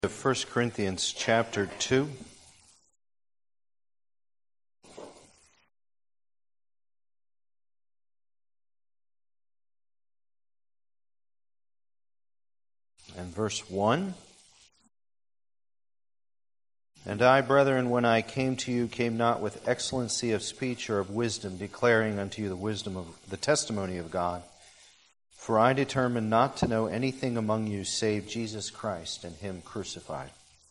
of 1 Corinthians chapter 2. And verse 1. And I, brethren, when I came to you, came not with excellency of speech or of wisdom, declaring unto you the wisdom of the testimony of God. For I determined not to know anything among you save Jesus Christ and Him crucified.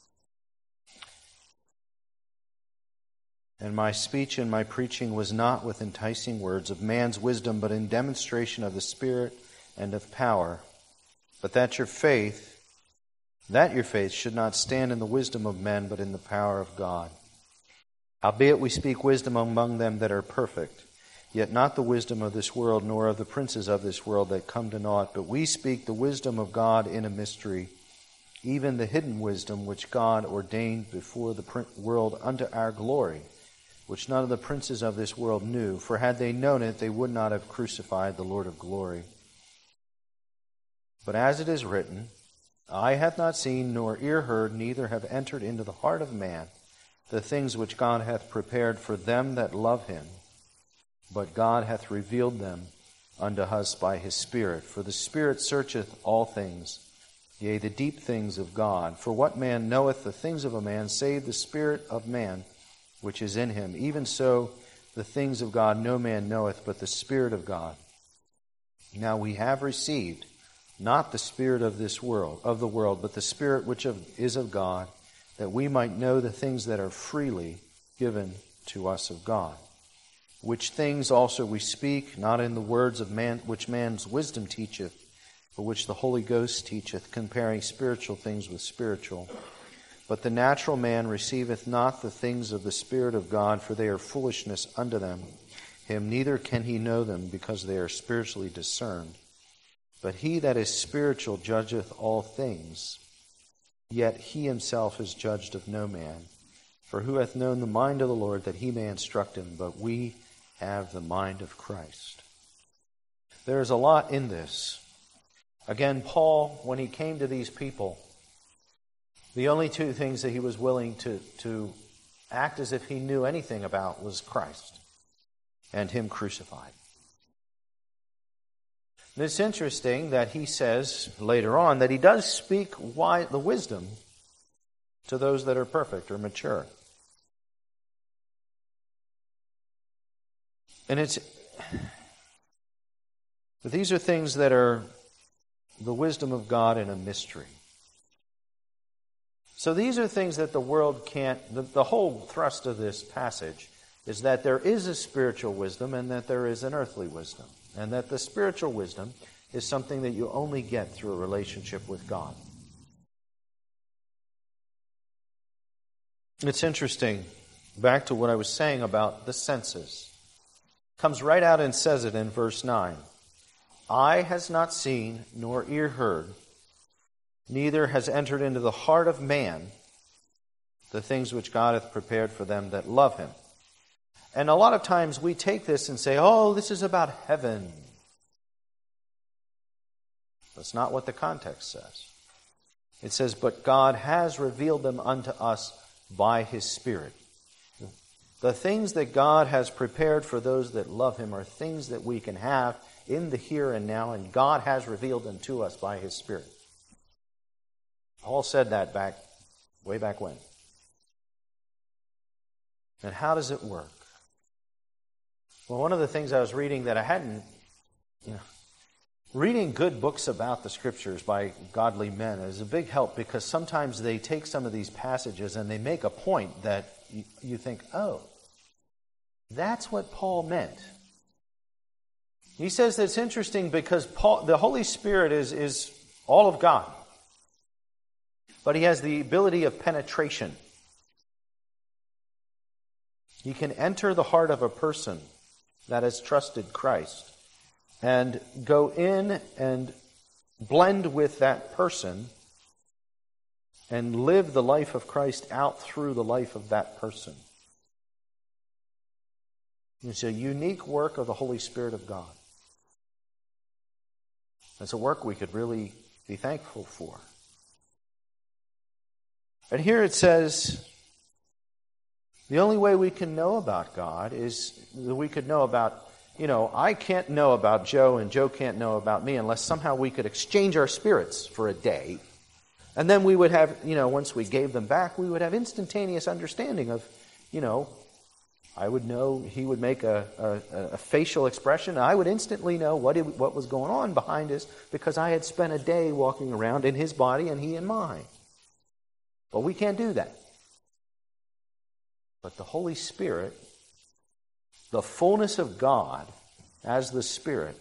And my speech and my preaching was not with enticing words of man's wisdom, but in demonstration of the Spirit and of power, but that your faith should not stand in the wisdom of men, but in the power of God. Howbeit we speak wisdom among them that are perfect, yet not the wisdom of this world, nor of the princes of this world that come to naught. But we speak the wisdom of God in a mystery, even the hidden wisdom which God ordained before the world unto our glory, which none of the princes of this world knew. For had they known it, they would not have crucified the Lord of glory. But as it is written, eye hath not seen, nor ear heard, neither have entered into the heart of man the things which God hath prepared for them that love Him. But God hath revealed them unto us by His Spirit. For the Spirit searcheth all things, yea, the deep things of God. For what man knoweth the things of a man, save the Spirit of man which is in him? Even so, the things of God no man knoweth, but the Spirit of God. Now we have received not the spirit of this world, but the Spirit which is of God, that we might know the things that are freely given to us of God. Which things also we speak, not in the words of man, which man's wisdom teacheth, but which the Holy Ghost teacheth, comparing spiritual things with spiritual. But the natural man receiveth not the things of the Spirit of God, for they are foolishness unto him, neither can he know them, because they are spiritually discerned. But he that is spiritual judgeth all things, yet he himself is judged of no man. For who hath known the mind of the Lord, that he may instruct him? But we have the mind of Christ. There is a lot in this. Again, Paul, when he came to these people, the only two things that he was willing to act as if he knew anything about was Christ and Him crucified. And it's interesting that he says later on that he does speak the wisdom to those that are perfect or mature. But these are things that are the wisdom of God in a mystery. So these are things that the world can't. The whole thrust of this passage is that there is a spiritual wisdom and that there is an earthly wisdom. And that the spiritual wisdom is something that you only get through a relationship with God. It's interesting, back to what I was saying about the senses. Comes right out and says it in verse 9. Eye has not seen, nor ear heard, neither has entered into the heart of man the things which God hath prepared for them that love Him. And a lot of times we take this and say, oh, this is about heaven. That's not what the context says. It says, but God has revealed them unto us by His Spirit. The things that God has prepared for those that love Him are things that we can have in the here and now, and God has revealed them to us by His Spirit. Paul said that way back when. And how does it work? Well, one of the things I was reading that I hadn't, reading good books about the Scriptures by godly men is a big help, because sometimes they take some of these passages and they make a point that you think, oh, that's what Paul meant. He says that's interesting because the Holy Spirit is all of God, but He has the ability of penetration. He can enter the heart of a person that has trusted Christ and go in and blend with that person and live the life of Christ out through the life of that person. It's a unique work of the Holy Spirit of God. It's a work we could really be thankful for. And here it says, the only way we can know about God is that we could know about, I can't know about Joe and Joe can't know about me unless somehow we could exchange our spirits for a day. And then we would have, once we gave them back, we would have instantaneous understanding of, I would know he would make a facial expression. I would instantly know what was going on behind us because I had spent a day walking around in his body and he in mine. But we can't do that. But the Holy Spirit, the fullness of God as the Spirit,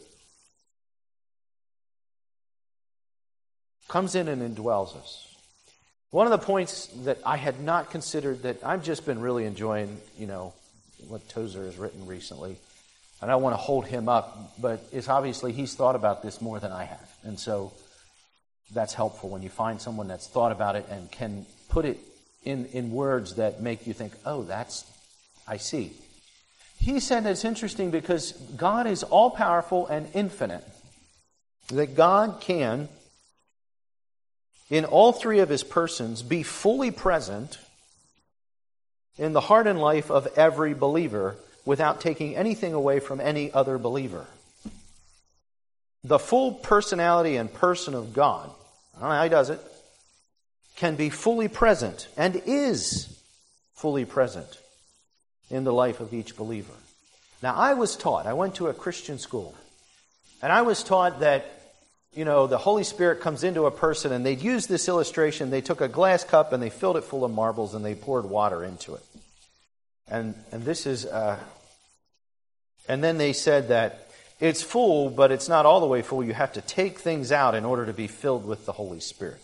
comes in and indwells us. One of the points that I had not considered, that I've just been really enjoying, what Tozer has written recently. And I want to hold him up, but it's obviously he's thought about this more than I have. And so that's helpful when you find someone that's thought about it and can put it in words that make you think, oh, I see. He said it's interesting because God is all-powerful and infinite. That God can, in all three of his persons, be fully present in the heart and life of every believer without taking anything away from any other believer. The full personality and person of God, I don't know how he does it, can be fully present and is fully present in the life of each believer. Now, I went to a Christian school, and I was taught that, the Holy Spirit comes into a person, and they'd use this illustration. They took a glass cup and they filled it full of marbles and they poured water into it. And this is, and then they said that it's full, but it's not all the way full. You have to take things out in order to be filled with the Holy Spirit.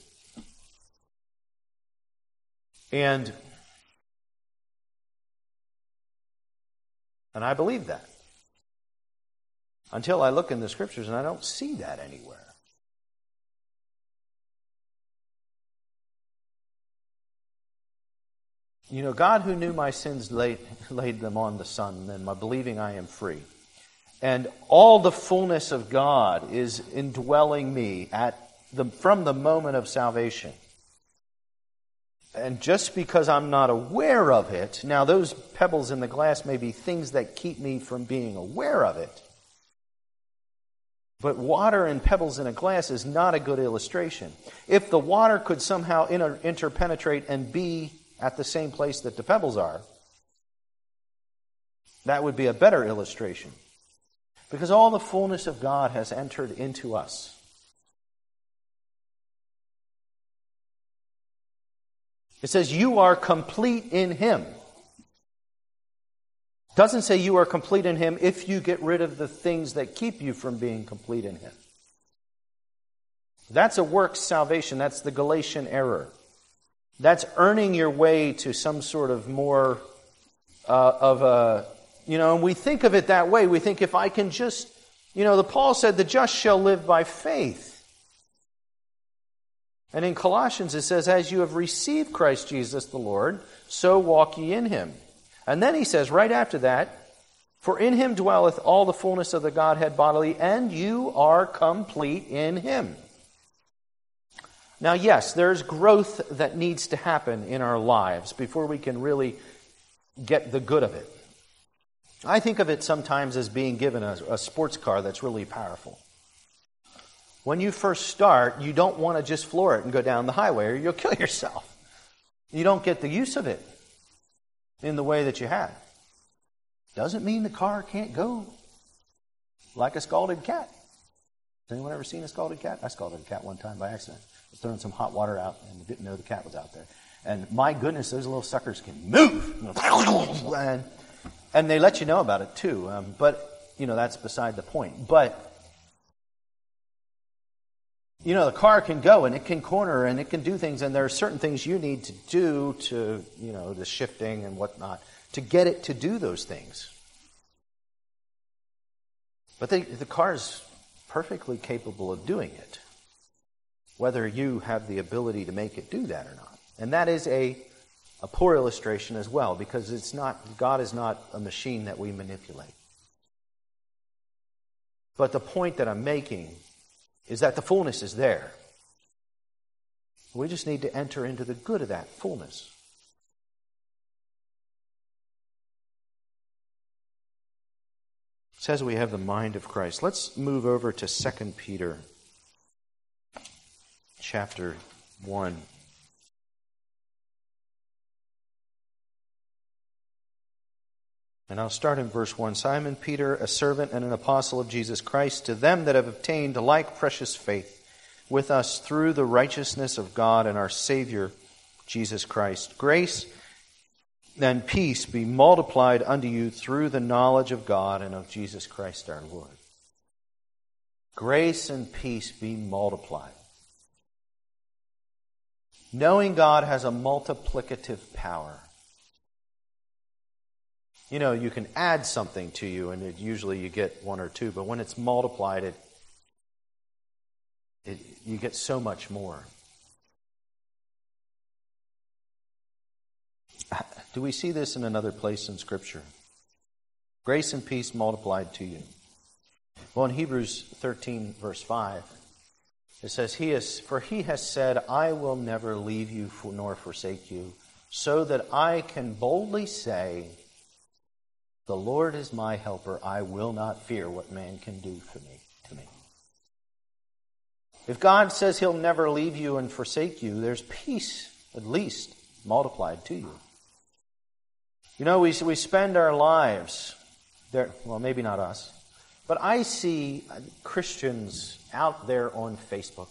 And I believe that. Until I look in the Scriptures and I don't see that anywhere. God who knew my sins laid them on the Son, and by believing I am free. And all the fullness of God is indwelling me from the moment of salvation. And just because I'm not aware of it, now those pebbles in the glass may be things that keep me from being aware of it. But water and pebbles in a glass is not a good illustration. If the water could somehow interpenetrate and be at the same place that the pebbles are, that would be a better illustration. Because all the fullness of God has entered into us. It says you are complete in Him. It doesn't say you are complete in Him if you get rid of the things that keep you from being complete in Him. That's a works salvation. That's the Galatian error. That's earning your way to some sort of more and we think of it that way. We think if I can just, the Paul said the just shall live by faith. And in Colossians it says, as you have received Christ Jesus the Lord, so walk ye in Him. And then he says right after that, for in Him dwelleth all the fullness of the Godhead bodily, and you are complete in Him. Now, yes, there's growth that needs to happen in our lives before we can really get the good of it. I think of it sometimes as being given a sports car that's really powerful. When you first start, you don't want to just floor it and go down the highway or you'll kill yourself. You don't get the use of it in the way that you had. Doesn't mean the car can't go like a scalded cat. Has anyone ever seen a scalded cat? I scalded a cat one time by accident. I was throwing some hot water out and didn't know the cat was out there. And my goodness, those little suckers can move. And they let you know about it too. But, that's beside the point. But, the car can go and it can corner and it can do things. And there are certain things you need to do to, the shifting and whatnot, to get it to do those things. But the car is perfectly capable of doing it, whether you have the ability to make it do that or not. And that is a poor illustration as well, because God is not a machine that we manipulate. But the point that I'm making is that the fullness is there. We just need to enter into the good of that fullness. It says we have the mind of Christ. Let's move over to 2 Peter chapter 1. And I'll start in verse 1. Simon Peter, a servant and an apostle of Jesus Christ, to them that have obtained like precious faith with us through the righteousness of God and our Savior, Jesus Christ. Grace and peace be multiplied unto you through the knowledge of God and of Jesus Christ our Lord. Grace and peace be multiplied. Knowing God has a multiplicative power. You know, you can add something to you, and usually you get one or two, but when it's multiplied, you get so much more. Do we see this in another place in Scripture? Grace and peace multiplied to you. Well, in Hebrews 13, verse 5, it says, For he has said, I will never leave you nor forsake you, so that I can boldly say, the Lord is my helper, I will not fear what man can do to me. If God says He'll never leave you and forsake you, there's peace, at least, multiplied to you. You know, we spend our lives, well, maybe not us, but I see Christians out there on Facebook,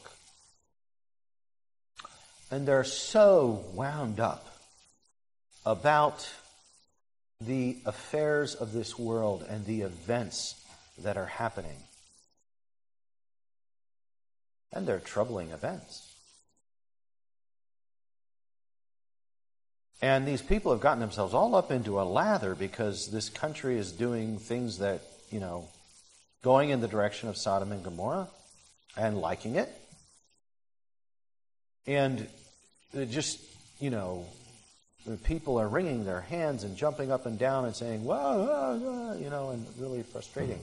and they're so wound up about the affairs of this world and the events that are happening. And they're troubling events. And these people have gotten themselves all up into a lather because this country is doing things that, going in the direction of Sodom and Gomorrah and liking it. And it just, people are wringing their hands and jumping up and down and saying, whoa, and really frustrating.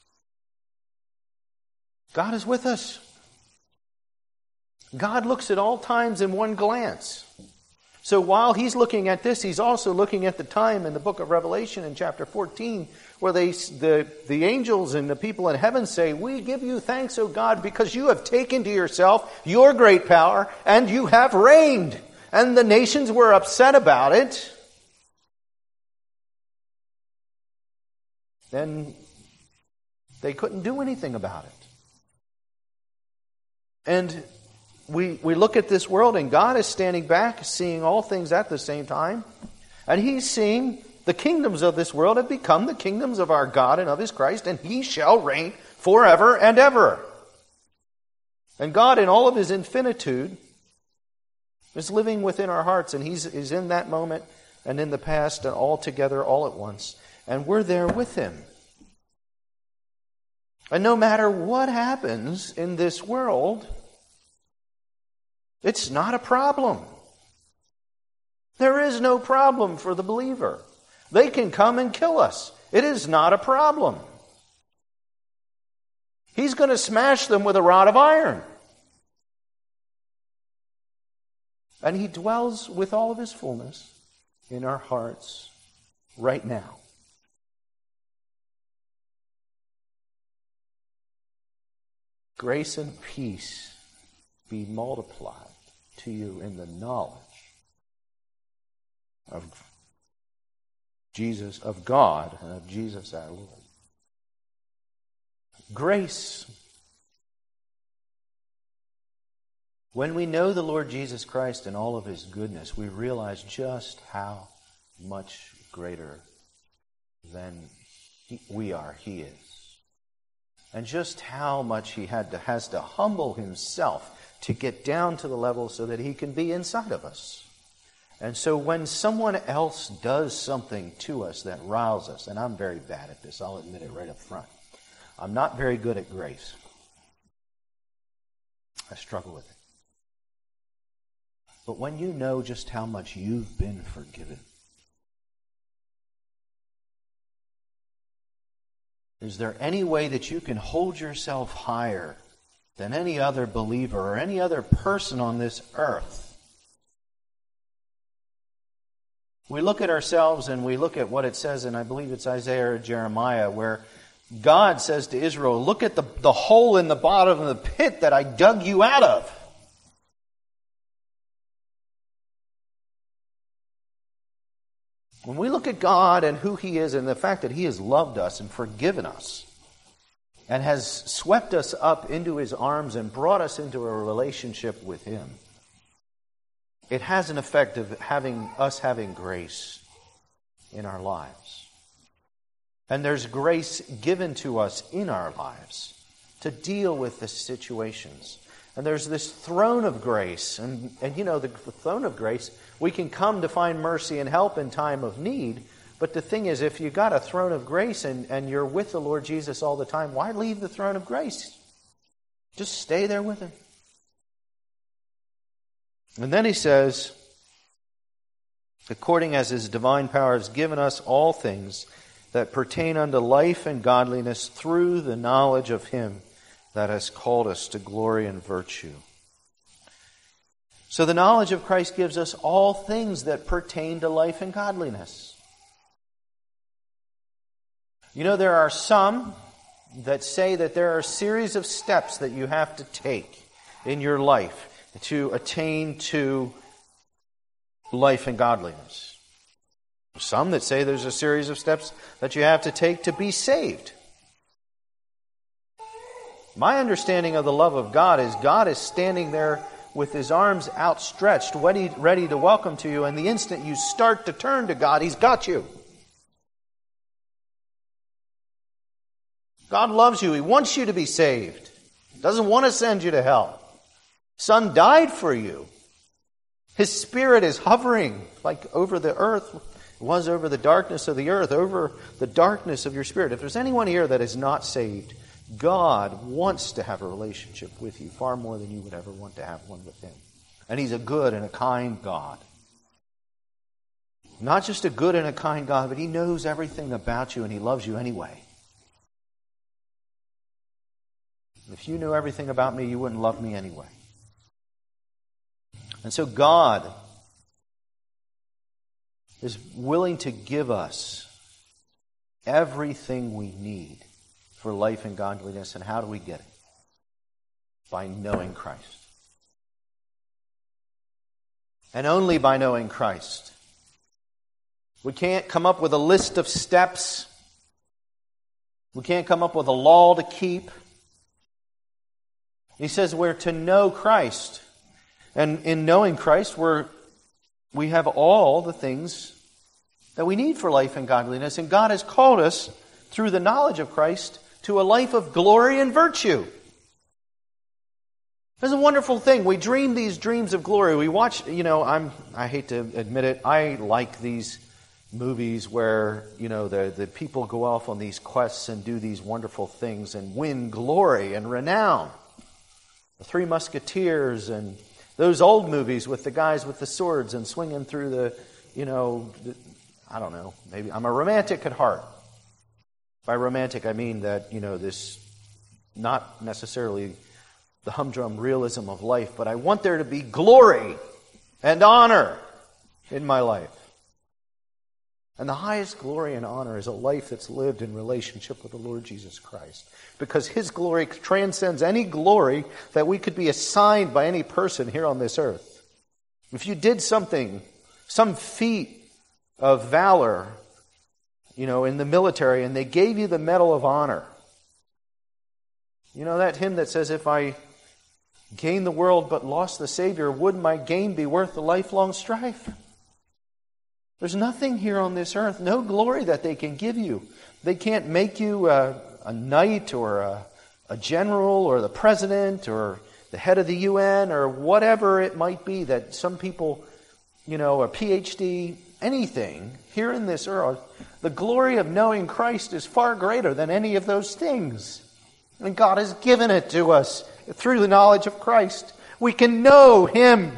God is with us. God looks at all times in one glance. So while He's looking at this, He's also looking at the time in the book of Revelation in chapter 14 where the angels and the people in heaven say, we give you thanks, O God, because you have taken to yourself your great power and you have reigned. And the nations were upset about it. Then they couldn't do anything about it. And we look at this world, and God is standing back, seeing all things at the same time. And He's seeing the kingdoms of this world have become the kingdoms of our God and of His Christ, and He shall reign forever and ever. And God, in all of His infinitude, is living within our hearts, and He's in that moment and in the past and all together, all at once. And we're there with Him. And no matter what happens in this world, it's not a problem. There is no problem for the believer. They can come and kill us. It is not a problem. He's going to smash them with a rod of iron. And He dwells with all of His fullness in our hearts right now. Grace and peace be multiplied to you in the knowledge of Jesus, of God, and of Jesus our Lord. Grace. When we know the Lord Jesus Christ and all of His goodness, we realize just how much greater than we are He is. And just how much He has to humble Himself to get down to the level so that He can be inside of us. And so when someone else does something to us that riles us, and I'm very bad at this, I'll admit it right up front. I'm not very good at grace. I struggle with it. But when you know just how much you've been forgiven, is there any way that you can hold yourself higher than any other believer or any other person on this earth. We look at ourselves and we look at what it says, and I believe it's Isaiah or Jeremiah, where God says to Israel, look at the hole in the bottom of the pit that I dug you out of. When we look at God and who He is and the fact that He has loved us and forgiven us and has swept us up into His arms and brought us into a relationship with Him, it has an effect of having grace in our lives. And there's grace given to us in our lives to deal with the situations. And there's this throne of grace. And you know, the throne of grace, we can come to find mercy and help in time of need. But the thing is, if you got a throne of grace and you're with the Lord Jesus all the time, why leave the throne of grace? Just stay there with Him. And then he says, according as His divine power has given us all things that pertain unto life and godliness through the knowledge of Him that has called us to glory and virtue. So the knowledge of Christ gives us all things that pertain to life and godliness. You know, there are some that say that there are a series of steps that you have to take in your life to attain to life and godliness. Some that say there's a series of steps that you have to take to be saved. My understanding of the love of God is standing there with His arms outstretched, ready to welcome to you, and the instant you start to turn to God, He's got you. God loves you. He wants you to be saved. He doesn't want to send you to hell. Son died for you. His Spirit is hovering like over the earth. It was over the darkness of the earth, over the darkness of your spirit. If there's anyone here that is not saved, God wants to have a relationship with you far more than you would ever want to have one with Him. And He's a good and a kind God. Not just a good and a kind God, but He knows everything about you and He loves you anyway. If you knew everything about me, you wouldn't love me anyway. And so God is willing to give us everything we need for life and godliness. And how do we get it? By knowing Christ. And only by knowing Christ. We can't come up with a list of steps. We can't come up with a law to keep. He says we're to know Christ. And in knowing Christ, we have all the things that we need for life and godliness. And God has called us, through the knowledge of Christ, to a life of glory and virtue. It's a wonderful thing. We dream these dreams of glory. We watch, I hate to admit it, I like these movies where, the people go off on these quests and do these wonderful things and win glory and renown. The Three Musketeers and those old movies with the guys with the swords and swinging through I don't know, maybe I'm a romantic at heart. By romantic, I mean that, this, not necessarily the humdrum realism of life, but I want there to be glory and honor in my life. And the highest glory and honor is a life that's lived in relationship with the Lord Jesus Christ. Because His glory transcends any glory that we could be assigned by any person here on this earth. If you did something, some feat of valor, in the military, and they gave you the Medal of Honor. You know that hymn that says, if I gain the world but lost the Savior, would my gain be worth the lifelong strife? There's nothing here on this earth, no glory that they can give you. They can't make you a knight or a general or the president or the head of the UN or whatever it might be that some people, a PhD, anything here in this earth. The glory of knowing Christ is far greater than any of those things. And God has given it to us through the knowledge of Christ. We can know Him.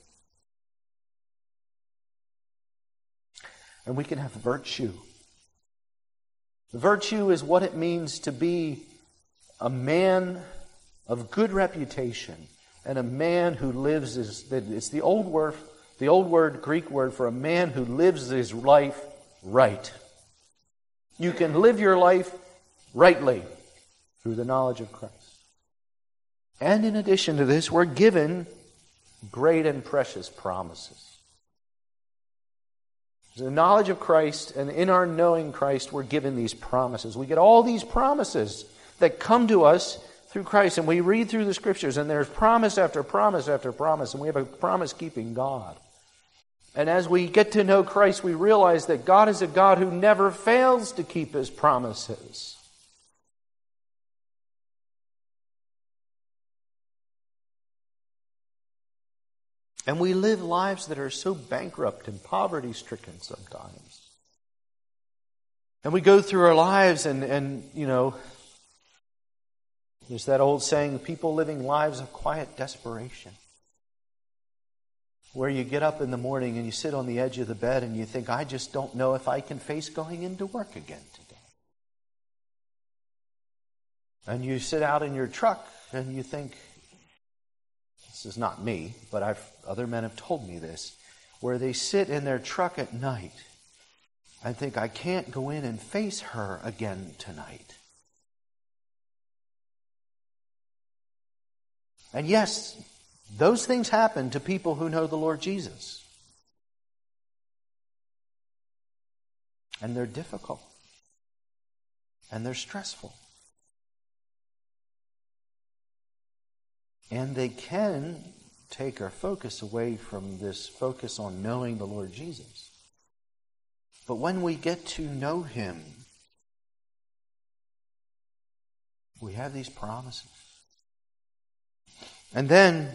And we can have virtue. Virtue is what it means to be a man of good reputation, and a man who lives it's the old word, Greek word for a man who lives his life right. You can live your life rightly through the knowledge of Christ. And in addition to this, we're given great and precious promises. The knowledge of Christ, and in our knowing Christ, we're given these promises. We get all these promises that come to us through Christ, and we read through the Scriptures, and there's promise after promise after promise, and we have a promise-keeping God. And as we get to know Christ, we realize that God is a God who never fails to keep His promises. And we live lives that are so bankrupt and poverty-stricken sometimes. And we go through our lives and there's that old saying, people living lives of quiet desperation. Where you get up in the morning and you sit on the edge of the bed and you think, I just don't know if I can face going into work again today. And you sit out in your truck and you think, this is not me, but other men have told me this, where they sit in their truck at night and think, I can't go in and face her again tonight. And yes, those things happen to people who know the Lord Jesus. And they're difficult. And they're stressful. And they can take our focus away from this focus on knowing the Lord Jesus. But when we get to know Him, we have these promises. And then,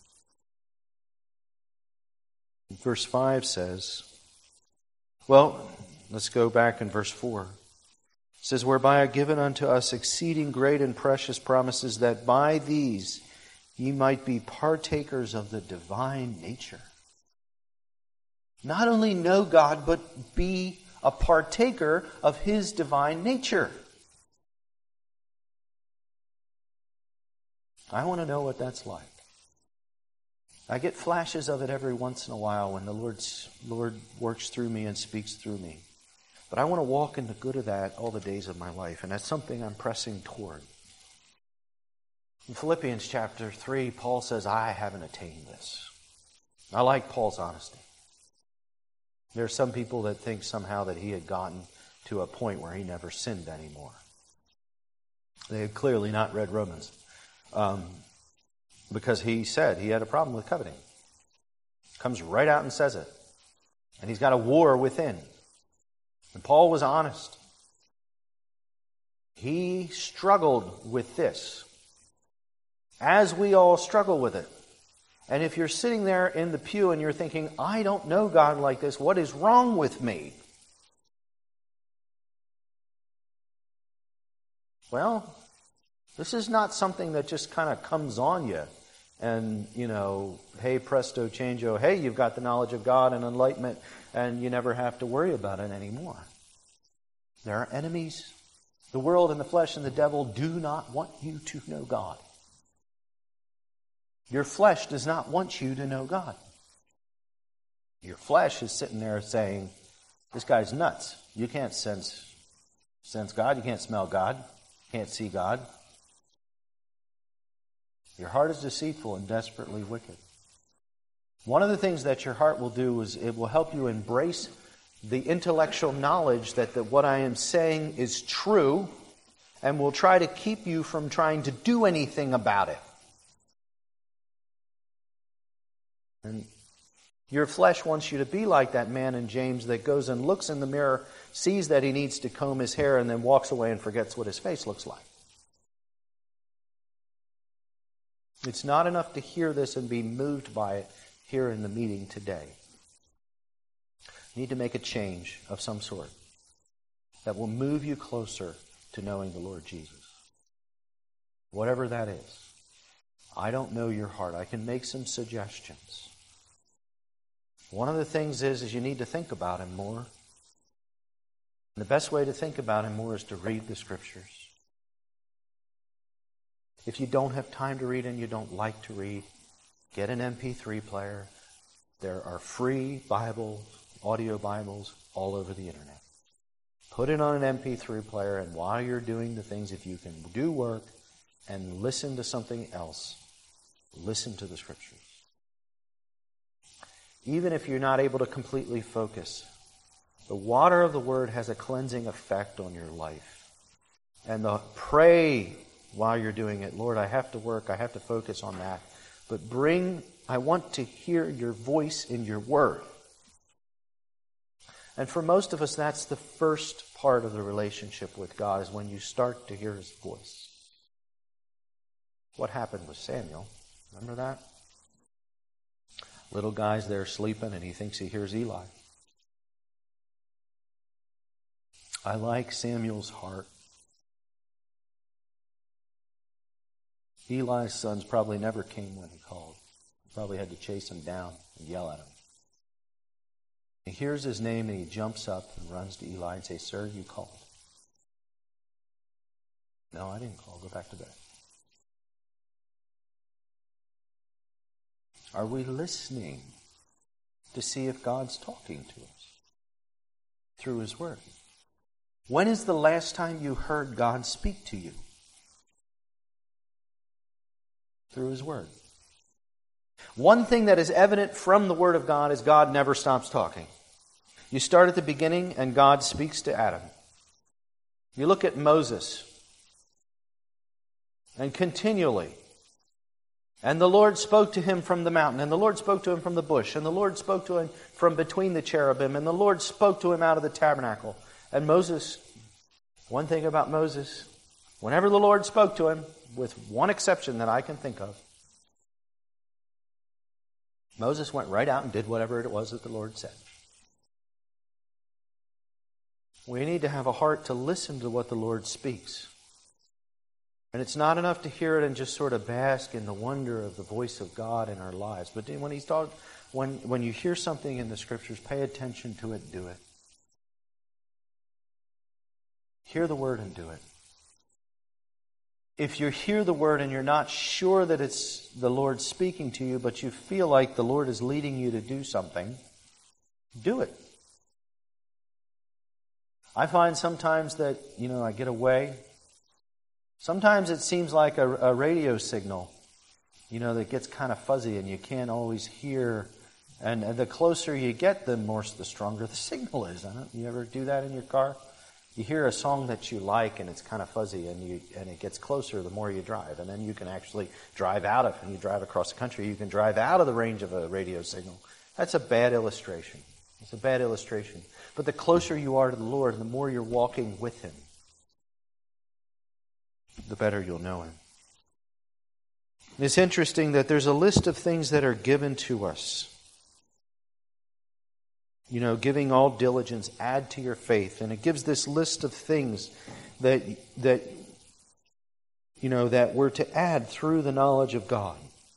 verse 5 says, well, let's go back in verse 4. It says, whereby are given unto us exceeding great and precious promises, that by these ye might be partakers of the divine nature. Not only know God, but be a partaker of His divine nature. I want to know what that's like. I get flashes of it every once in a while when the Lord works through me and speaks through me. But I want to walk in the good of that all the days of my life, and that's something I'm pressing toward. In Philippians chapter 3, Paul says, I haven't attained this. I like Paul's honesty. There are some people that think somehow that he had gotten to a point where he never sinned anymore. They had clearly not read Romans. Because he said he had a problem with coveting. Comes right out and says it. And he's got a war within. And Paul was honest. He struggled with this. As we all struggle with it. And if you're sitting there in the pew and you're thinking, I don't know God like this, what is wrong with me? Well, this is not something that just kind of comes on you. And, hey, presto, changeo, hey, you've got the knowledge of God and enlightenment, and you never have to worry about it anymore. There are enemies. The world and the flesh and the devil do not want you to know God. Your flesh does not want you to know God. Your flesh is sitting there saying, this guy's nuts. You can't sense God. You can't smell God. You can't see God. Your heart is deceitful and desperately wicked. One of the things that your heart will do is it will help you embrace the intellectual knowledge that what I am saying is true, and will try to keep you from trying to do anything about it. And your flesh wants you to be like that man in James that goes and looks in the mirror, sees that he needs to comb his hair, and then walks away and forgets what his face looks like. It's not enough to hear this and be moved by it here in the meeting today. You need to make a change of some sort that will move you closer to knowing the Lord Jesus. Whatever that is. I don't know your heart. I can make some suggestions. One of the things is you need to think about Him more. And the best way to think about Him more is to read the Scriptures. If you don't have time to read and you don't like to read, get an MP3 player. There are free Bibles, audio Bibles, all over the internet. Put it on an MP3 player, and while you're doing the things, if you can do work and listen to something else, listen to the Scriptures. Even if you're not able to completely focus, the water of the Word has a cleansing effect on your life. And pray while you're doing it. Lord, I have to work, I have to focus on that. But I want to hear your voice in your Word. And for most of us, that's the first part of the relationship with God, is when you start to hear His voice. What happened with Samuel? Remember that? Little guy's there sleeping and he thinks he hears Eli. I like Samuel's heart. Eli's sons probably never came when he called. He probably had to chase him down and yell at him. He hears his name and he jumps up and runs to Eli and says, "Sir, you called." "No, I didn't call. Go back to bed." Are we listening to see if God's talking to us through His Word? When is the last time you heard God speak to you? Through His Word. One thing that is evident from the Word of God is God never stops talking. You start at the beginning and God speaks to Adam. You look at Moses and continually. And the Lord spoke to him from the mountain, and the Lord spoke to him from the bush, and the Lord spoke to him from between the cherubim, and the Lord spoke to him out of the tabernacle. And Moses, one thing about Moses, whenever the Lord spoke to him, with one exception that I can think of, Moses went right out and did whatever it was that the Lord said. We need to have a heart to listen to what the Lord speaks. And it's not enough to hear it and just sort of bask in the wonder of the voice of God in our lives. But when you hear something in the Scriptures, pay attention to it, do it. Hear the Word and do it. If you hear the Word and you're not sure that it's the Lord speaking to you, but you feel like the Lord is leading you to do something, do it. I find sometimes that, I get away. Sometimes it seems like a radio signal, that gets kind of fuzzy and you can't always hear. And the closer you get, the stronger the signal is. You ever do that in your car? You hear a song that you like and it's kind of fuzzy and it gets closer the more you drive. And then you can actually drive out of it. And you drive across the country, you can drive out of the range of a radio signal. That's a bad illustration. It's a bad illustration. But the closer you are to the Lord, the more you're walking with Him, the better you'll know Him. It's interesting that there's a list of things that are given to us. Giving all diligence, add to your faith. And it gives this list of things that we're to add through the knowledge of God.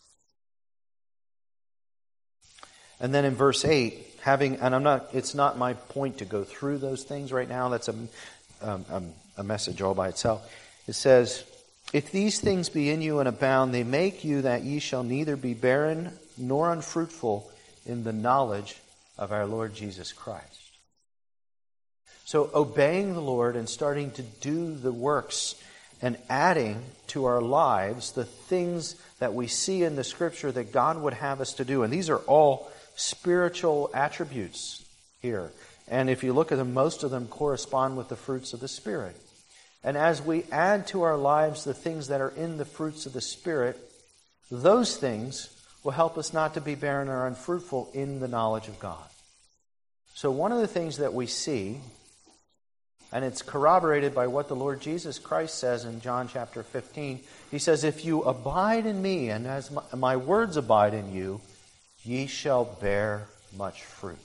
And then in verse 8, it's not my point to go through those things right now. That's a message all by itself. It says, "If these things be in you and abound, they make you that ye shall neither be barren nor unfruitful in the knowledge of our Lord Jesus Christ." So obeying the Lord and starting to do the works and adding to our lives the things that we see in the Scripture that God would have us to do. And these are all spiritual attributes here. And if you look at them, most of them correspond with the fruits of the Spirit. And as we add to our lives the things that are in the fruits of the Spirit, those things will help us not to be barren or unfruitful in the knowledge of God. So one of the things that we see, and it's corroborated by what the Lord Jesus Christ says in John chapter 15, He says, "If you abide in me, and as my words abide in you, ye shall bear much fruit."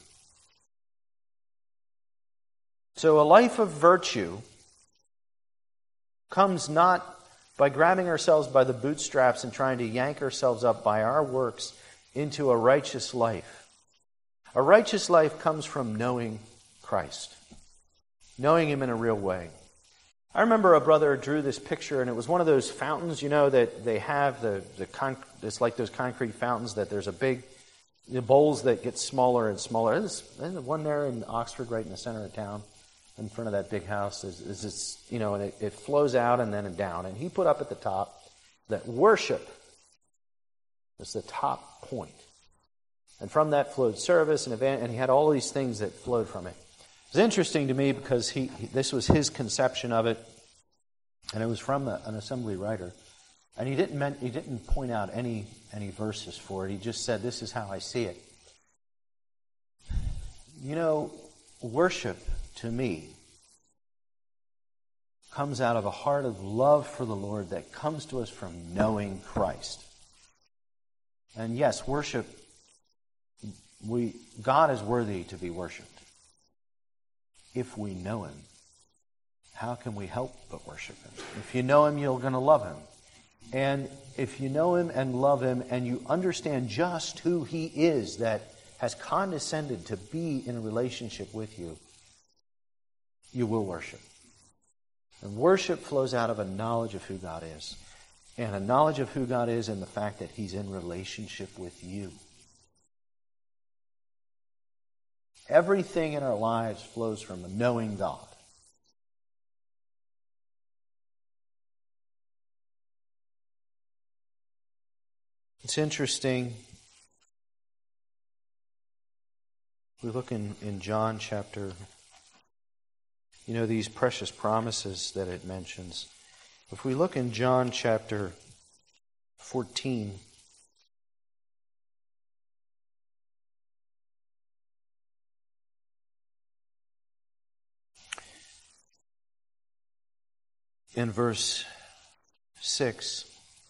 So a life of virtue comes not by grabbing ourselves by the bootstraps and trying to yank ourselves up by our works into a righteous life. A righteous life comes from knowing Christ, knowing Him in a real way. I remember a brother drew this picture, and it was one of those fountains, that they have, it's like those concrete fountains that there's a big, the bowls that get smaller and smaller. There's one there in Oxford, right in the center of town, in front of that big house, is this, and it flows out and then down. And he put up at the top that worship is the top point. And from that flowed service and event, and he had all these things that flowed from it. It was interesting to me because this was his conception of it, and it was from an assembly writer. And he didn't point out any verses for it. He just said, "This is how I see it." Worship to me comes out of a heart of love for the Lord that comes to us from knowing Christ. And yes, worship, God is worthy to be worshipped. If we know Him, how can we help but worship Him? If you know Him, you're going to love Him. And if you know Him and love Him and you understand just who He is that has condescended to be in a relationship with you, you will worship. And worship flows out of a knowledge of who God is. And a knowledge of who God is and the fact that He's in relationship with you. Everything in our lives flows from knowing God. It's interesting. We look in John chapter, these precious promises that it mentions. If we look in John chapter 14, in verse 6,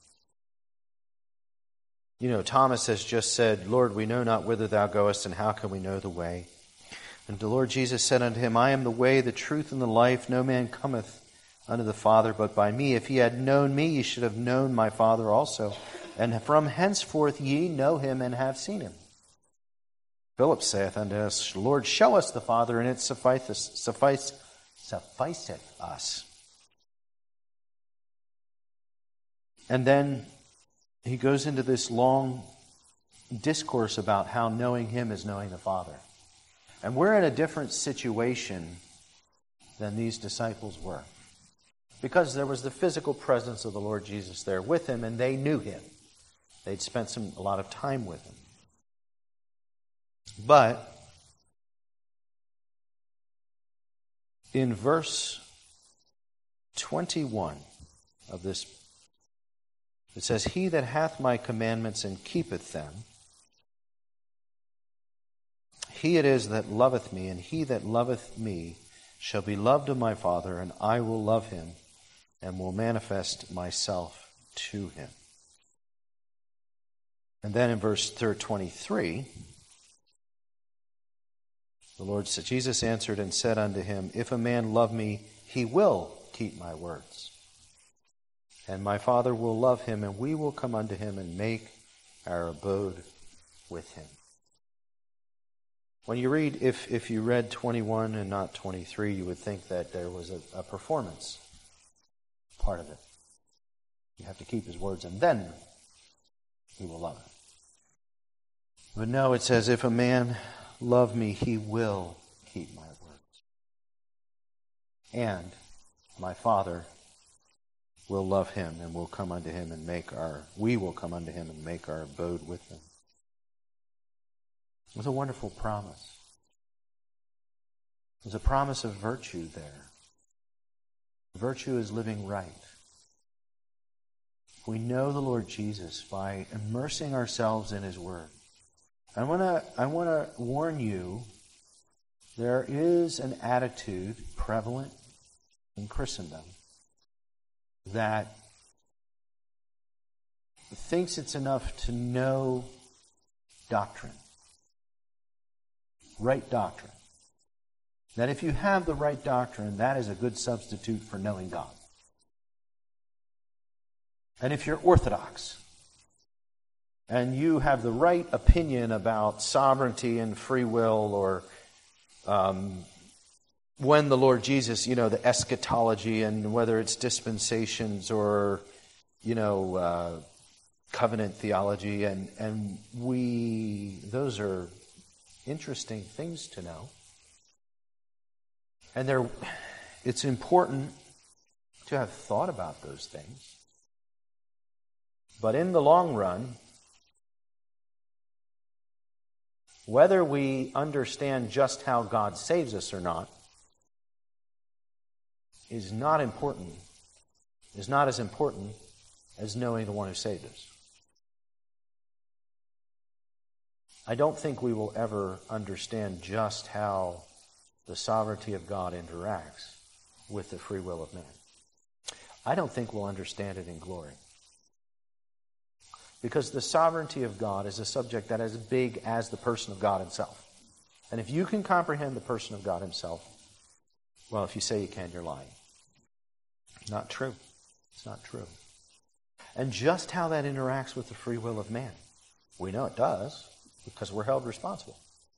Thomas has just said, "Lord, we know not whither thou goest, and how can we know the way?" And the Lord Jesus said unto him, "I am the way, the truth, and the life. No man cometh unto the Father but by me. If ye had known me, ye should have known my Father also. And from henceforth ye know him and have seen him." Philip saith unto us, "Lord, show us the Father, and it sufficeth us." And then he goes into this long discourse about how knowing Him is knowing the Father. And we're in a different situation than these disciples were. Because there was the physical presence of the Lord Jesus there with Him, and they knew Him. They'd spent a lot of time with Him. But in verse 21 of this, it says, "He that hath my commandments and keepeth them, he it is that loveth me, and he that loveth me shall be loved of my Father, and I will love him, and will manifest myself to him." And then in verse 23, the Lord said, "Jesus answered and said unto him, If a man love me, he will keep my words. And my Father will love him, and we will come unto him and make our abode with him." When you read, if you read 21 and not 23, you would think that there was a performance part of it. You have to keep His words, and then He will love it. But no, it says, "If a man love me, he will keep my words. And my Father will love him, and will come unto him and we will come unto him and make our abode with him." It was a wonderful promise. There's a promise of virtue there. Virtue is living right. We know the Lord Jesus by immersing ourselves in His Word. I want to warn you, there is an attitude prevalent in Christendom that thinks it's enough to know doctrine. Right doctrine. That if you have the right doctrine, that is a good substitute for knowing God. And if you're orthodox, and you have the right opinion about sovereignty and free will, or when the Lord Jesus, the eschatology, and whether it's dispensations or, covenant theology, and those are interesting things to know. And it's important to have thought about those things. But in the long run, whether we understand just how God saves us or not is not important, is not as important as knowing the one who saved us. I don't think we will ever understand just how the sovereignty of God interacts with the free will of man. I don't think we'll understand it in glory. Because the sovereignty of God is a subject that is as big as the person of God himself. And if you can comprehend the person of God himself, well, if you say you can, you're lying. Not true. It's not true. And just how that interacts with the free will of man, we know it does, because we're held responsible.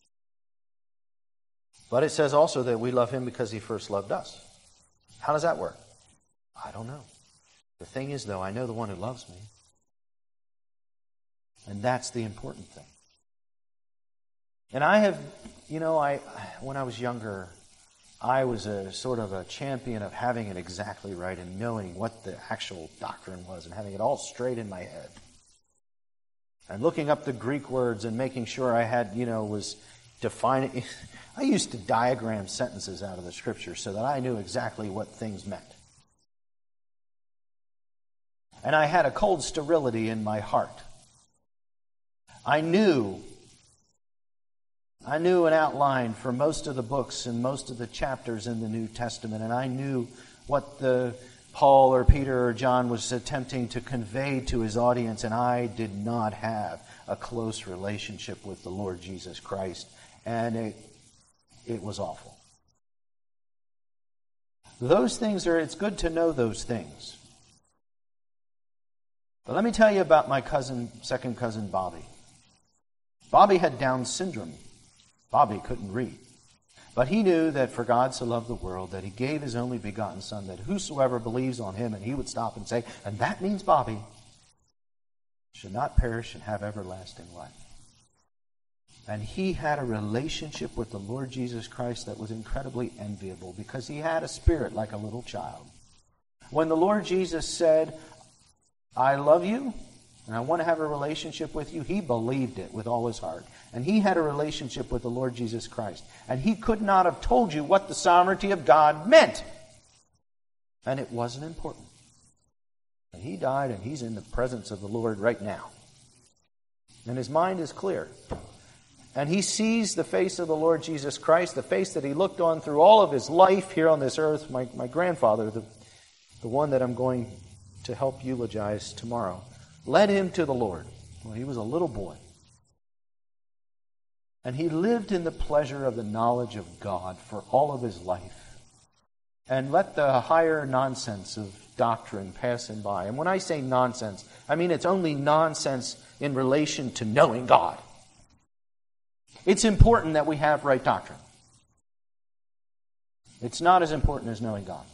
But it says also that we love him because he first loved us. How does that work? I don't know. The thing is, though, I know the one who loves me. And that's the important thing. And I have, when I was younger, I was a sort of a champion of having it exactly right and knowing what the actual doctrine was and having it all straight in my head. And looking up the Greek words and making sure I had, was defining. I used to diagram sentences out of the Scripture so that I knew exactly what things meant. And I had a cold sterility in my heart. I knew an outline for most of the books and most of the chapters in the New Testament, and I knew what Paul or Peter or John was attempting to convey to his audience, and I did not have a close relationship with the Lord Jesus Christ, and it was awful. Those things it's good to know those things. But let me tell you about my second cousin Bobby. Bobby had Down syndrome. Bobby couldn't read. But he knew that for God so loved the world that he gave his only begotten Son, that whosoever believes on him, and he would stop and say, and that means Bobby, should not perish and have everlasting life. And he had a relationship with the Lord Jesus Christ that was incredibly enviable because he had a spirit like a little child. When the Lord Jesus said, I love you, and I want to have a relationship with you, he believed it with all his heart. And he had a relationship with the Lord Jesus Christ. And he could not have told you what the sovereignty of God meant. And it wasn't important. And he died, and he's in the presence of the Lord right now. And his mind is clear. And he sees the face of the Lord Jesus Christ, the face that he looked on through all of his life here on this earth. My grandfather, the one that I'm going to help eulogize tomorrow, led him to the Lord when he was a little boy. And he lived in the pleasure of the knowledge of God for all of his life. And let the higher nonsense of doctrine pass him by. And when I say nonsense, I mean it's only nonsense in relation to knowing God. It's important that we have right doctrine. It's not as important as knowing God.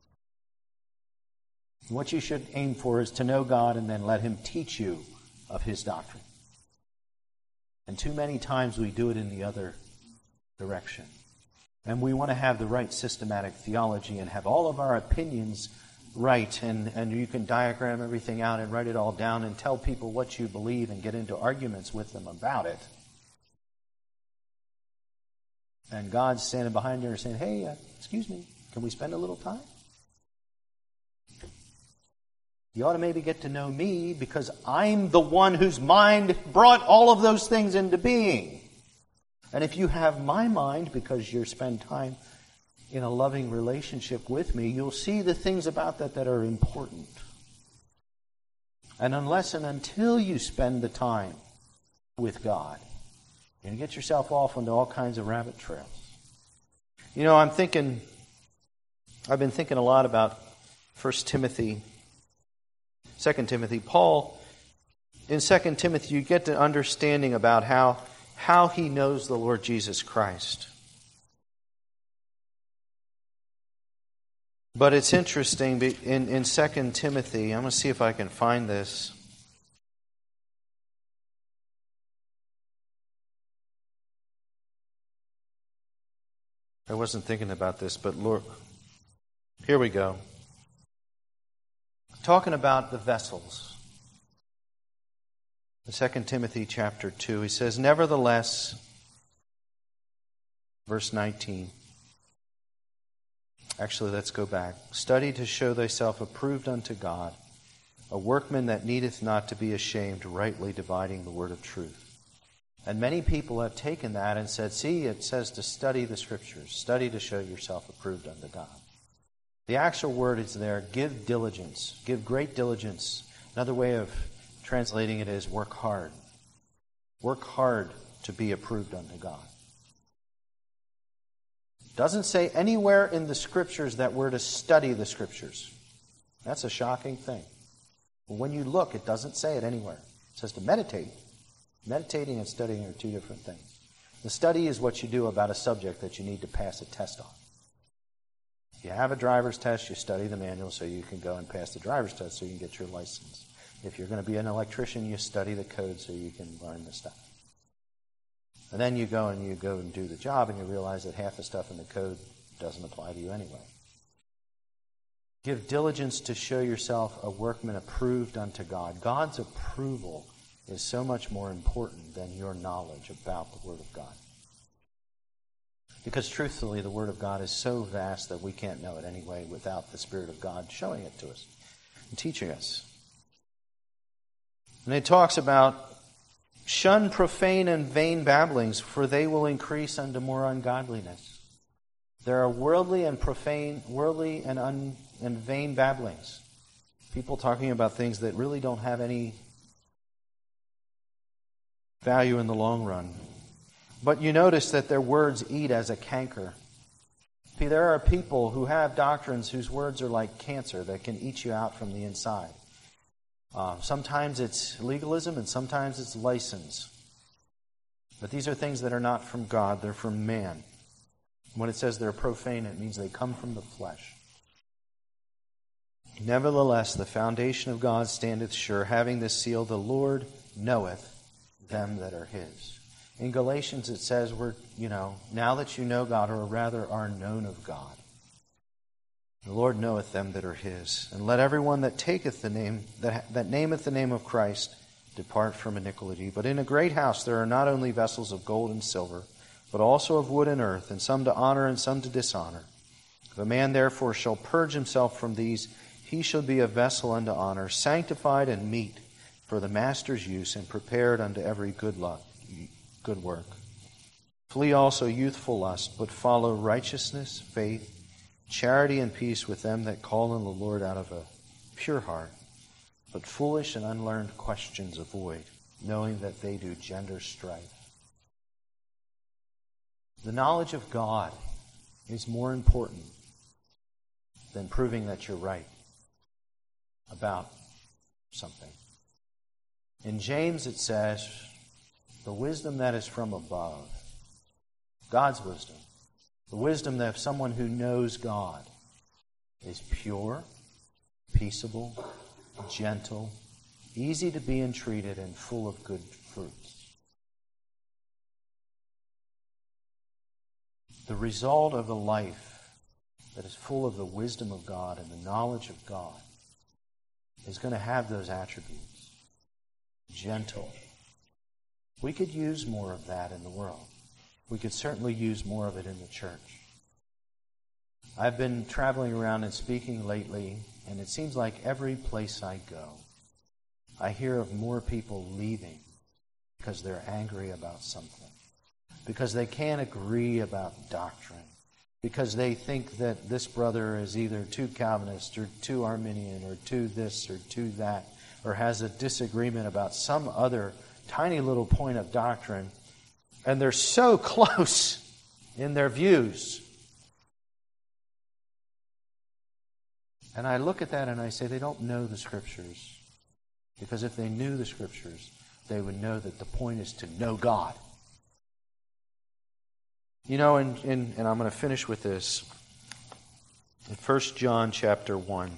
What you should aim for is to know God and then let him teach you of his doctrine. And too many times we do it in the other direction. And we want to have the right systematic theology and have all of our opinions right. And you can diagram everything out and write it all down and tell people what you believe and get into arguments with them about it. And God's standing behind you and saying, hey, excuse me, can we spend a little time? You ought to maybe get to know me because I'm the one whose mind brought all of those things into being. And if you have my mind because you spend time in a loving relationship with me, you'll see the things about that are important. And unless and until you spend the time with God, you're going to get yourself off into all kinds of rabbit trails. I've been thinking a lot about 1 Timothy, 2 Timothy. Paul, in 2 Timothy, you get the understanding about how he knows the Lord Jesus Christ. But it's interesting, in 2 Timothy, I'm going to see if I can find this. I wasn't thinking about this, but Lord, here we go. Talking about the vessels. In 2 Timothy chapter 2, he says, "Nevertheless," verse 19. Actually, let's go back. "Study to show thyself approved unto God, a workman that needeth not to be ashamed, rightly dividing the word of truth." And many people have taken that and said, see, it says to study the Scriptures, study to show yourself approved unto God. The actual word is there, give diligence, give great diligence. Another way of translating it is work hard. Work hard to be approved unto God. Doesn't say anywhere in the Scriptures that we're to study the Scriptures. That's a shocking thing. When you look, it doesn't say it anywhere. It says to meditate. Meditating and studying are two different things. The study is what you do about a subject that you need to pass a test on. If you have a driver's test, you study the manual so you can go and pass the driver's test so you can get your license. If you're going to be an electrician, you study the code so you can learn the stuff. And then you go and do the job and you realize that half the stuff in the code doesn't apply to you anyway. Give diligence to show yourself a workman approved unto God. God's approval is so much more important than your knowledge about the Word of God. Because truthfully, the Word of God is so vast that we can't know it anyway without the Spirit of God showing it to us and teaching us. And it talks about, shun profane and vain babblings, for they will increase unto more ungodliness. There are worldly and vain babblings. People talking about things that really don't have any value in the long run. But you notice that their words eat as a canker. See, there are people who have doctrines whose words are like cancer that can eat you out from the inside. Sometimes it's legalism and sometimes it's license. But these are things that are not from God, they're from man. When it says they're profane, it means they come from the flesh. Nevertheless, the foundation of God standeth sure, having this seal, the Lord knoweth them that are His. In Galatians it says now that you know God, or rather are known of God. The Lord knoweth them that are His. And let everyone that taketh the name, that nameth the name of Christ, depart from iniquity. But in a great house there are not only vessels of gold and silver, but also of wood and earth, and some to honor and some to dishonor. If a man therefore shall purge himself from these, he shall be a vessel unto honor, sanctified and meet for the master's use, and prepared unto every good work. Flee also youthful lust, but follow righteousness, faith, charity, and peace with them that call on the Lord out of a pure heart. But foolish and unlearned questions avoid, knowing that they do gender strife. The knowledge of God is more important than proving that you're right about something. In James it says, the wisdom that is from above, God's wisdom, the wisdom of someone who knows God, is pure, peaceable, gentle, easy to be entreated, and full of good fruits. The result of a life that is full of the wisdom of God and the knowledge of God is going to have those attributes. Gentle. We could use more of that in the world. We could certainly use more of it in the church. I've been traveling around and speaking lately, and it seems like every place I go, I hear of more people leaving because they're angry about something, because they can't agree about doctrine, because they think that this brother is either too Calvinist or too Arminian or too this or too that, or has a disagreement about some other tiny little point of doctrine, and they're so close in their views. And I look at that and I say they don't know the Scriptures. Because if they knew the Scriptures, they would know that the point is to know God. And I'm going to finish with this. In 1 John chapter 1.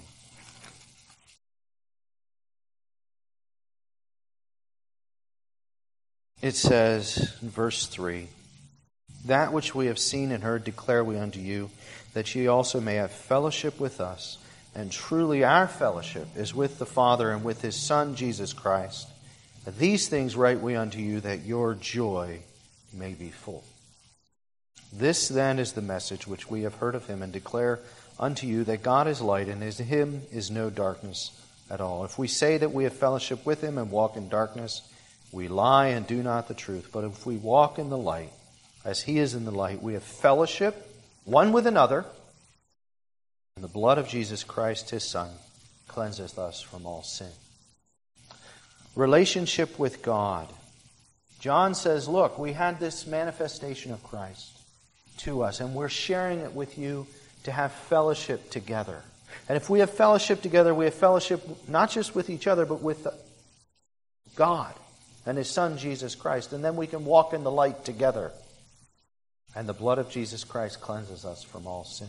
It says in verse 3, "That which we have seen and heard declare we unto you, that ye also may have fellowship with us. And truly our fellowship is with the Father and with His Son Jesus Christ. These things write we unto you, that your joy may be full. This then is the message which we have heard of Him, and declare unto you, that God is light, and in Him is no darkness at all. If we say that we have fellowship with Him and walk in darkness, we lie and do not the truth. But if we walk in the light, as He is in the light, we have fellowship one with another, and the blood of Jesus Christ, His Son, cleanseth us from all sin." Relationship with God. John says, look, we had this manifestation of Christ to us, and we're sharing it with you to have fellowship together. And if we have fellowship together, we have fellowship not just with each other, but with God and His Son, Jesus Christ. And then we can walk in the light together. And the blood of Jesus Christ cleanses us from all sin.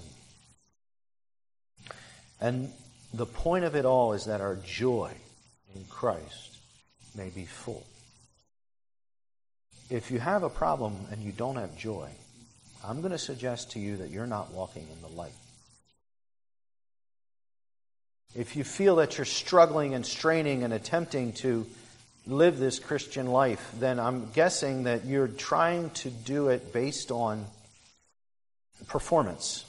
And the point of it all is that our joy in Christ may be full. If you have a problem and you don't have joy, I'm going to suggest to you that you're not walking in the light. If you feel that you're struggling and straining and attempting to live this Christian life, then I'm guessing that you're trying to do it based on performance.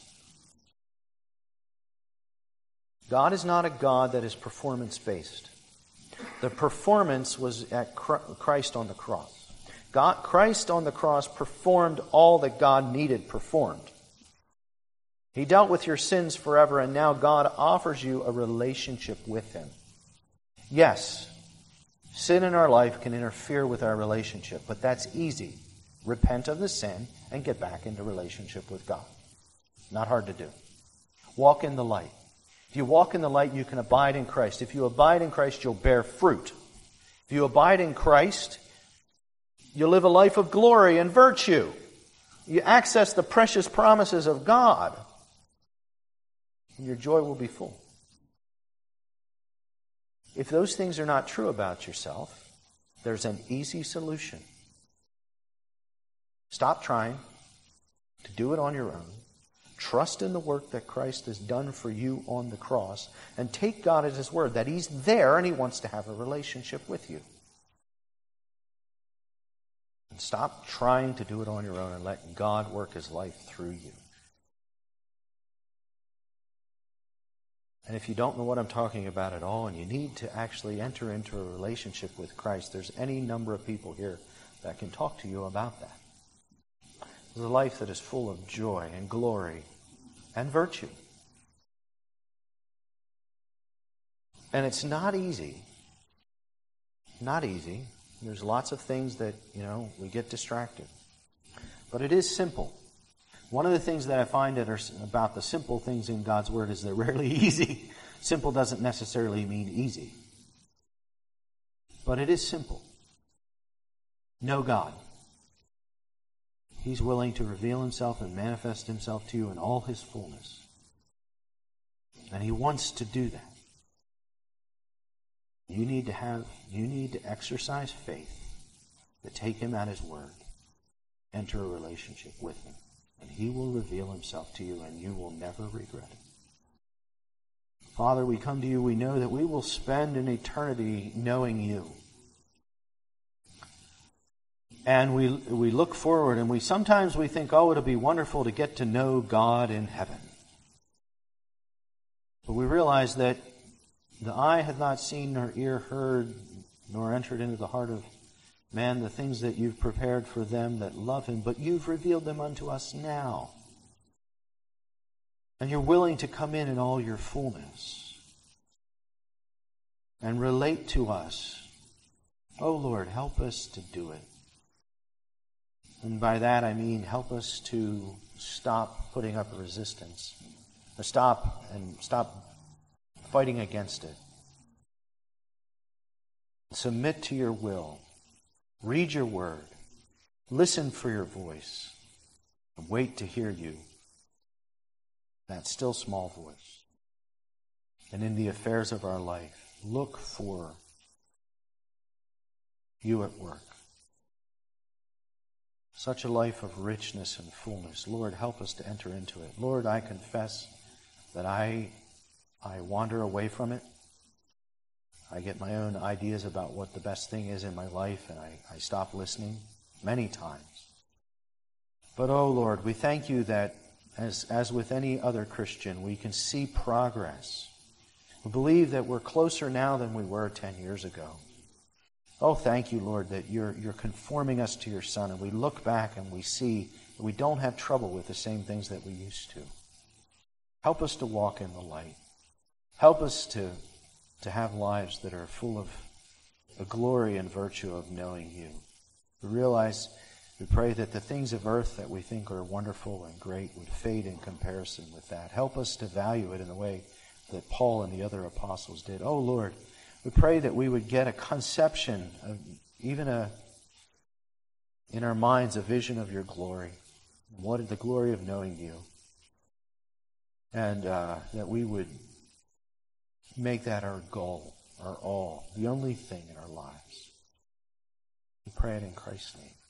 God is not a God that is performance-based. The performance was at Christ on the cross. Christ on the cross performed all that God needed performed. He dealt with your sins forever, and now God offers you a relationship with Him. Yes, sin in our life can interfere with our relationship, but that's easy. Repent of the sin and get back into relationship with God. Not hard to do. Walk in the light. If you walk in the light, you can abide in Christ. If you abide in Christ, you'll bear fruit. If you abide in Christ, you'll live a life of glory and virtue. You access the precious promises of God, and your joy will be full. If those things are not true about yourself, there's an easy solution. Stop trying to do it on your own. Trust in the work that Christ has done for you on the cross, and take God at His word that He's there and He wants to have a relationship with you. And stop trying to do it on your own and let God work His life through you. And if you don't know what I'm talking about at all, and you need to actually enter into a relationship with Christ, there's any number of people here that can talk to you about that. There's a life that is full of joy and glory and virtue. And it's not easy. Not easy. There's lots of things that, we get distracted. But it is simple. One of the things that I find that are about the simple things in God's Word is they're rarely easy. Simple doesn't necessarily mean easy. But it is simple. Know God. He's willing to reveal Himself and manifest Himself to you in all His fullness. And He wants to do that. You need to exercise faith to take Him at His word. Enter a relationship with Him. And He will reveal Himself to you, and you will never regret it. Father, we come to You. We know that we will spend an eternity knowing You. And we look forward, and sometimes we think, it'll be wonderful to get to know God in heaven. But we realize that the eye hath not seen, nor ear heard, nor entered into the heart of man the things that You've prepared for them that love Him, but You've revealed them unto us now. And You're willing to come in all Your fullness and relate to us. Oh Lord, help us to do it. And by that I mean help us to stop putting up a resistance. Stop fighting against it. Submit to Your will. Read Your word. Listen for Your voice. And wait to hear You. that still small voice. And in the affairs of our life, look for you at work. Such a life of richness and fullness. Lord, help us to enter into it. Lord, I confess that I wander away from it. I get my own ideas about what the best thing is in my life, and I stop listening many times. But, oh Lord, we thank you that, as with any other Christian, we can see progress. We believe that we're closer now than we were 10 years ago. Oh, thank you, Lord, that you're conforming us to your Son, and we look back and we see that we don't have trouble with the same things that we used to. Help us to walk in the light. Help us to have lives that are full of the glory and virtue of knowing you. We pray that the things of earth that we think are wonderful and great would fade in comparison with that. Help us to value it in the way that Paul and the other apostles did. Oh, Lord, we pray that we would get a conception, in our minds, a vision of your glory. What is the glory of knowing you? And that we would make that our goal, our all, the only thing in our lives. We pray it in Christ's name.